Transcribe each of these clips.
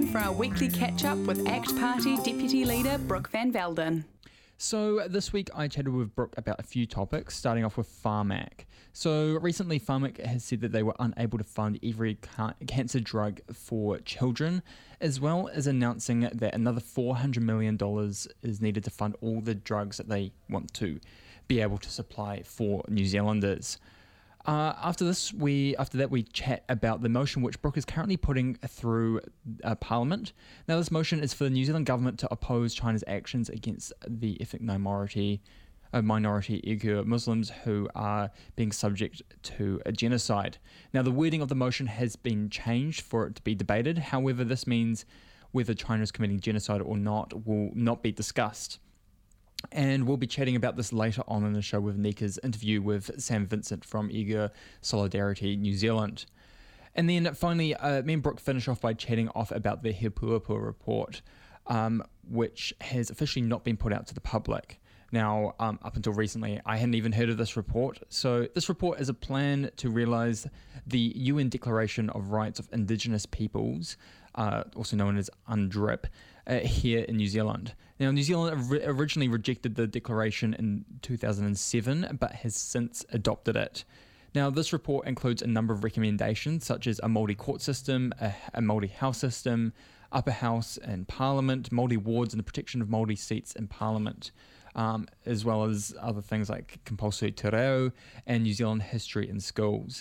for our weekly catch-up with ACT Party Deputy Leader Brooke Van Velden. So this week I chatted with Brooke about a few topics, starting off with Pharmac. So recently Pharmac has said that they were unable to fund every cancer drug for children, as well as announcing that another $400 million is needed to fund all the drugs that they want to be able to supply for New Zealanders. After that, we chat about the motion which Brooke is currently putting through Parliament. Now, this motion is for the New Zealand government to oppose China's actions against the ethnic minority Uyghur Muslims who are being subject to a genocide. Now, the wording of the motion has been changed for it to be debated. However, this means whether China is committing genocide or not will not be discussed. And we'll be chatting about this later on in the show with Nika's interview with Sam Vincent from Uyghur Solidarity New Zealand. And then finally, me and Brooke finish off by chatting off about the He Puapua report, which has officially not been put out to the public. Now, up until recently, I hadn't even heard of this report. So this report is a plan to realise the UN Declaration of Rights of Indigenous Peoples, also known as UNDRIP, here in New Zealand. Now, New Zealand originally rejected the declaration in 2007, but has since adopted it. Now, this report includes a number of recommendations, such as a Māori court system, a Māori house system, upper house and parliament, Māori wards and the protection of Māori seats in parliament, as well as other things like compulsory te reo and New Zealand history in schools.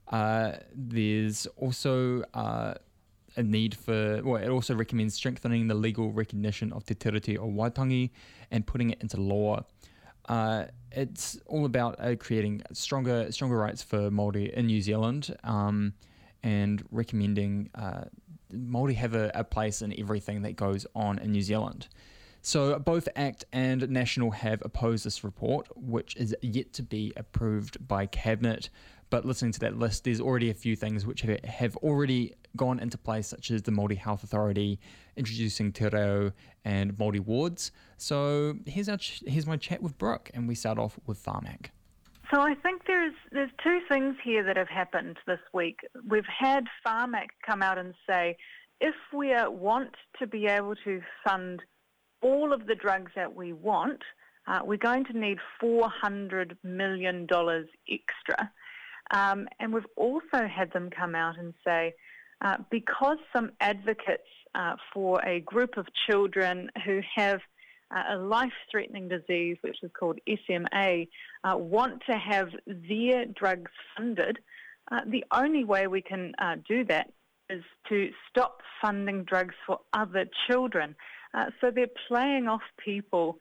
There's also a need for, well, it also recommends strengthening the legal recognition of Te Tiriti o Waitangi and putting it into law. It's all about creating stronger rights for Māori in New Zealand, and recommending Māori have a place in everything that goes on in New Zealand. So both ACT and National have opposed this report, which is yet to be approved by Cabinet. But listening to that list, there's already a few things which have already gone into place, such as the Māori Health Authority, introducing te reo and Māori wards. So here's my chat with Brooke, and we start off with Pharmac. So I think there's two things here that have happened this week. We've had Pharmac come out and say, if we want to be able to fund all of the drugs that we want, we're going to need $400 million extra. And we've also had them come out and say, because some advocates for a group of children who have a life-threatening disease, which is called SMA, want to have their drugs funded, the only way we can do that is to stop funding drugs for other children. So they're playing off people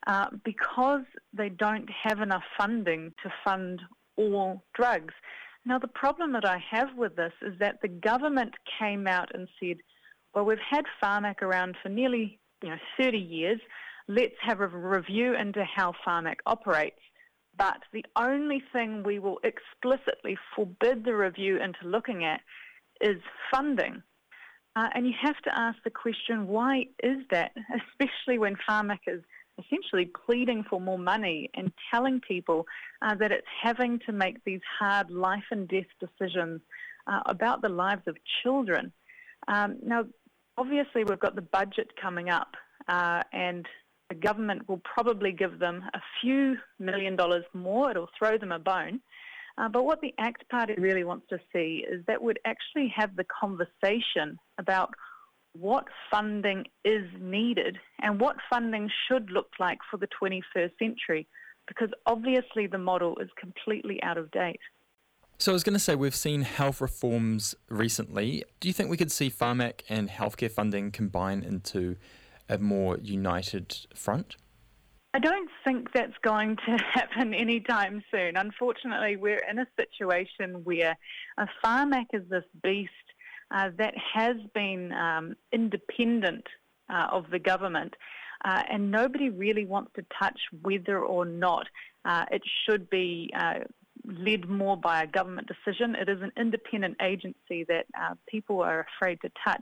because they don't have enough funding to fund all drugs. Now, the problem that I have with this is that the government came out and said, well, we've had Pharmac around for nearly 30 years. Let's have a review into how Pharmac operates. But the only thing we will explicitly forbid the review into looking at is funding. And you have to ask the question, why is that? Especially when Pharmac is essentially pleading for more money and telling people that it's having to make these hard life and death decisions about the lives of children. Now, obviously, we've got the budget coming up, and the government will probably give them a few $1 million more. It'll throw them a bone. But what the ACT Party really wants to see is that we'd actually have the conversation about what funding is needed and what funding should look like for the 21st century, because obviously the model is completely out of date. So I was going to say, we've seen health reforms recently. Do you think we could see Pharmac and healthcare funding combine into a more united front? I don't think that's going to happen anytime soon. Unfortunately, we're in a situation where Pharmac is this beast that has been independent of the government, and nobody really wants to touch whether or not it should be led more by a government decision. It is an independent agency that people are afraid to touch.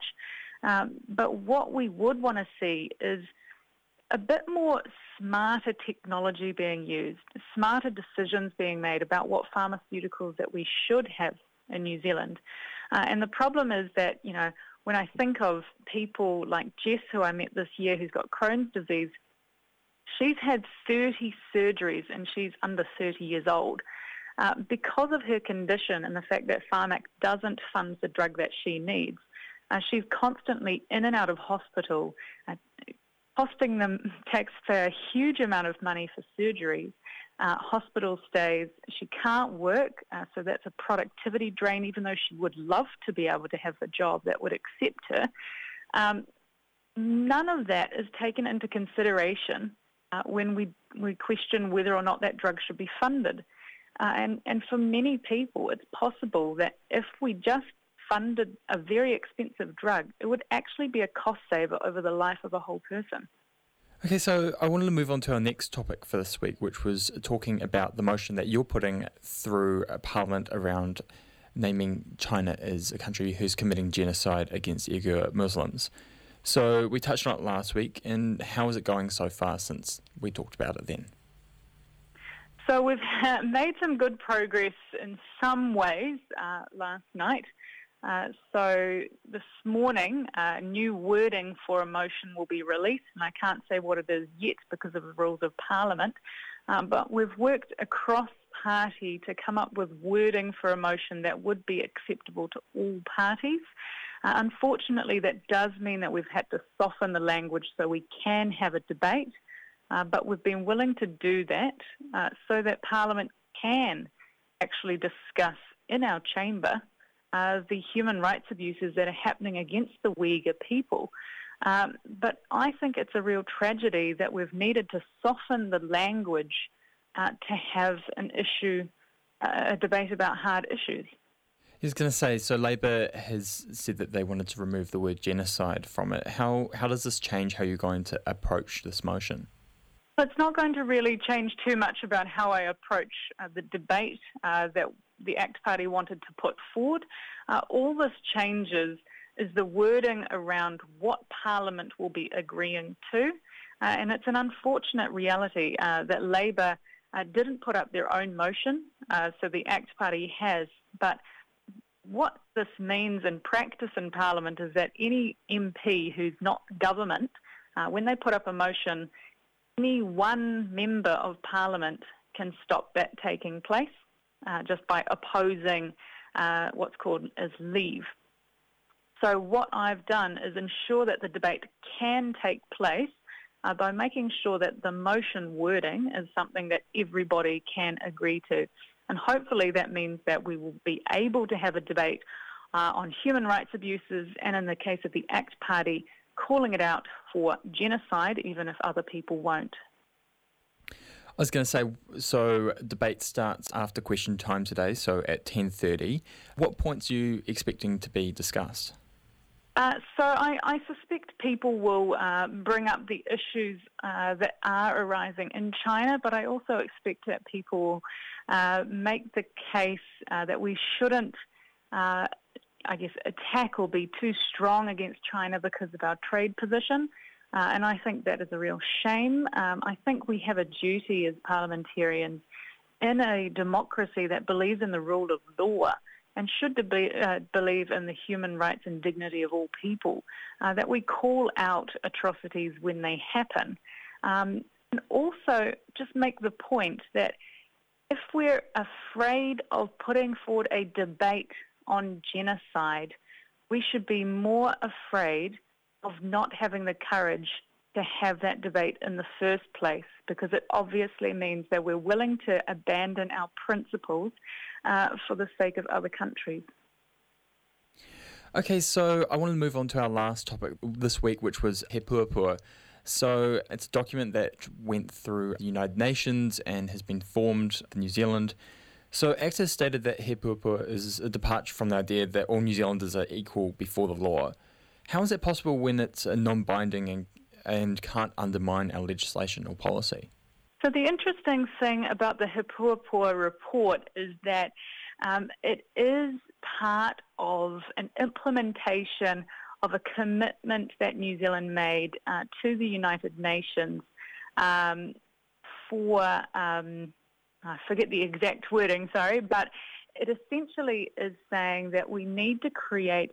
But what we would want to see is a bit more smarter technology being used, smarter decisions being made about what pharmaceuticals that we should have in New Zealand. And the problem is that, when I think of people like Jess, who I met this year, who's got Crohn's disease, she's had 30 surgeries and she's under 30 years old. Because of her condition and the fact that Pharmac doesn't fund the drug that she needs, she's constantly in and out of hospital, costing the taxpayer a huge amount of money for surgeries, hospital stays. She can't work, so that's a productivity drain, even though she would love to be able to have a job that would accept her. None of that is taken into consideration when we question whether or not that drug should be funded. And for many people, it's possible that if we just funded a very expensive drug, it would actually be a cost saver over the life of a whole person. Okay, so I wanted to move on to our next topic for this week, which was talking about the motion that you're putting through Parliament around naming China as a country who's committing genocide against Uyghur Muslims. So we touched on it last week, and how is it going so far since we talked about it then? So we've made some good progress in some ways last night. So this morning, new wording for a motion will be released, and I can't say what it is yet because of the rules of Parliament, but we've worked across party to come up with wording for a motion that would be acceptable to all parties. Unfortunately, that does mean that we've had to soften the language so we can have a debate, but we've been willing to do that so that Parliament can actually discuss in our chamber the human rights abuses that are happening against the Uyghur people. But I think it's a real tragedy that we've needed to soften the language to have an issue, a debate about hard issues. I was going to say, so Labour has said that they wanted to remove the word genocide from it. How does this change how you're going to approach this motion? It's not going to really change too much about how I approach the debate that the ACT Party wanted to put forward. All this changes is the wording around what Parliament will be agreeing to. And it's an unfortunate reality that Labour didn't put up their own motion, so the ACT Party has. But what this means in practice in Parliament is that any MP who's not government, when they put up a motion, any one member of Parliament can stop that taking place just by opposing what's called as leave. So what I've done is ensure that the debate can take place by making sure that the motion wording is something that everybody can agree to. And hopefully that means that we will be able to have a debate on human rights abuses and, in the case of the ACT Party, calling it out for genocide, even if other people won't. I was going to say, so debate starts after question time today, so at 10:30. What points are you expecting to be discussed? So I suspect people will bring up the issues that are arising in China, but I also expect that people make the case that we shouldn't, attack or be too strong against China because of our trade position. And I think that is a real shame. I think we have a duty as parliamentarians in a democracy that believes in the rule of law and should believe in the human rights and dignity of all people, that we call out atrocities when they happen. And also just make the point that if we're afraid of putting forward a debate on genocide, we should be more afraid of not having the courage to have that debate in the first place, because it obviously means that we're willing to abandon our principles for the sake of other countries. Okay, so I want to move on to our last topic this week, which was He Puapua. So it's a document that went through the United Nations and has been formed in New Zealand. So ACT has stated that He Puapua is a departure from the idea that all New Zealanders are equal before the law. How is that possible when it's a non-binding and can't undermine our legislation or policy? So the interesting thing about the He Puapua report is that it is part of an implementation of a commitment that New Zealand made to the United Nations for, I forget the exact wording, sorry, but it essentially is saying that we need to create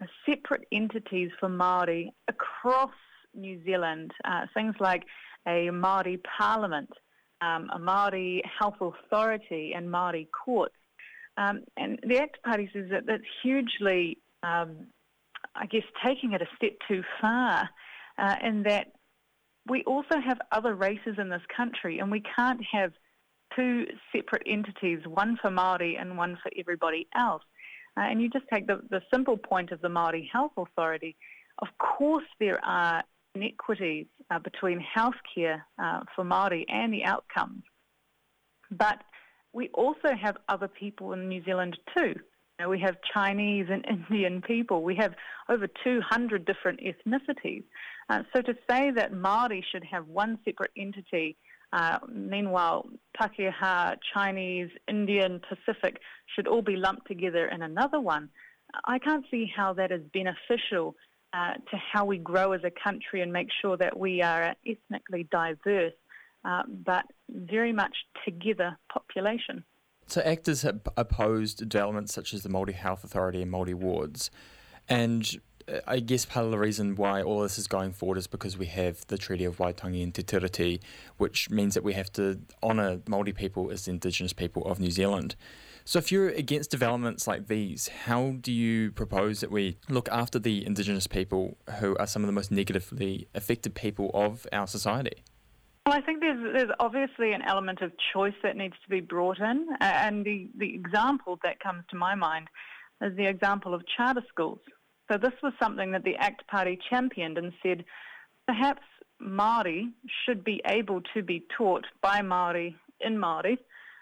separate entities for Māori across New Zealand, things like a Māori Parliament, a Māori Health Authority and Māori courts. And the ACT Party says that that's hugely, taking it a step too far, in that we also have other races in this country, and we can't have two separate entities, one for Māori and one for everybody else. And you just take the simple point of the Māori Health Authority. Of course there are inequities between healthcare for Māori and the outcomes, but we also have other people in New Zealand too. You know, we have Chinese and Indian people. We have over 200 different ethnicities. So to say that Māori should have one separate entity, meanwhile Pākehā, Chinese, Indian, Pacific should all be lumped together in another one, I can't see how that is beneficial to how we grow as a country and make sure that we are an ethnically diverse but very much together population. So actors have opposed developments such as the Māori Health Authority and Māori wards, and I guess part of the reason why all this is going forward is because we have the Treaty of Waitangi and Te Tiriti, which means that we have to honour Māori people as the Indigenous people of New Zealand. So if you're against developments like these, how do you propose that we look after the Indigenous people who are some of the most negatively affected people of our society? Well, I think there's obviously an element of choice that needs to be brought in, and the example that comes to my mind is the example of charter schools. So this was something that the ACT Party championed and said perhaps Māori should be able to be taught by Māori in Māori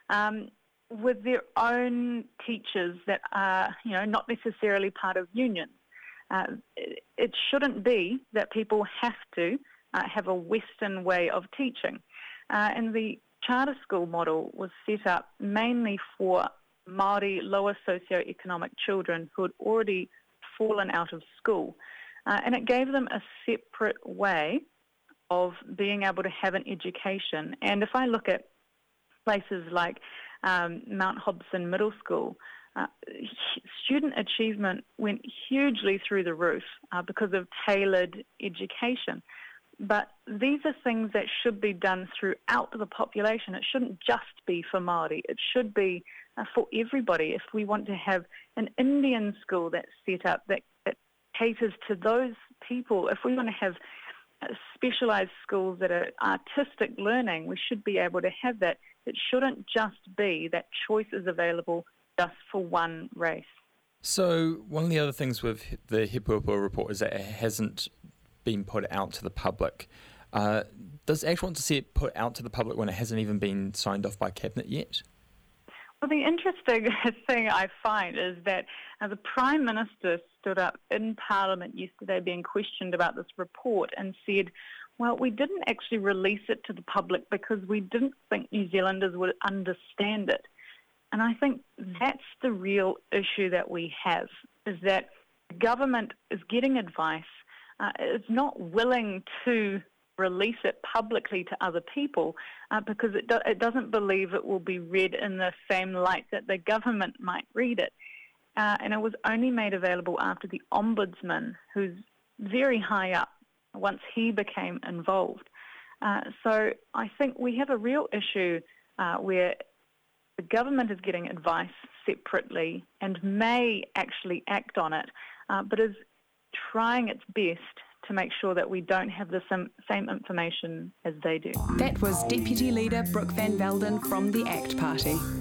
with their own teachers that are, not necessarily part of unions. It shouldn't be that people have to have a Western way of teaching. And the charter school model was set up mainly for Māori lower socioeconomic children who had already fallen out of school. And it gave them a separate way of being able to have an education. And if I look at places like Mount Hobson Middle School, student achievement went hugely through the roof because of tailored education. But these are things that should be done throughout the population. It shouldn't just be for Māori. It should be for everybody. If we want to have an Indian school that's set up that caters to those people, if we want to have specialised schools that are artistic learning, we should be able to have that. It shouldn't just be that choice is available just for one race. So one of the other things with the He Puapua report is that it hasn't been put out to the public. Does ACT want to see it put out to the public when it hasn't even been signed off by Cabinet yet? Well, the interesting thing I find is that the Prime Minister stood up in Parliament yesterday being questioned about this report and said, well, we didn't actually release it to the public because we didn't think New Zealanders would understand it. And I think that's the real issue that we have, is that the government is getting advice, is not willing to release it publicly to other people because it doesn't believe it will be read in the same light that the government might read it. And it was only made available after the Ombudsman, who's very high up, once he became involved. So I think we have a real issue where the government is getting advice separately and may actually act on it, but is trying its best to make sure that we don't have the same information as they do. That was Deputy Leader Brooke Van Velden from the ACT Party.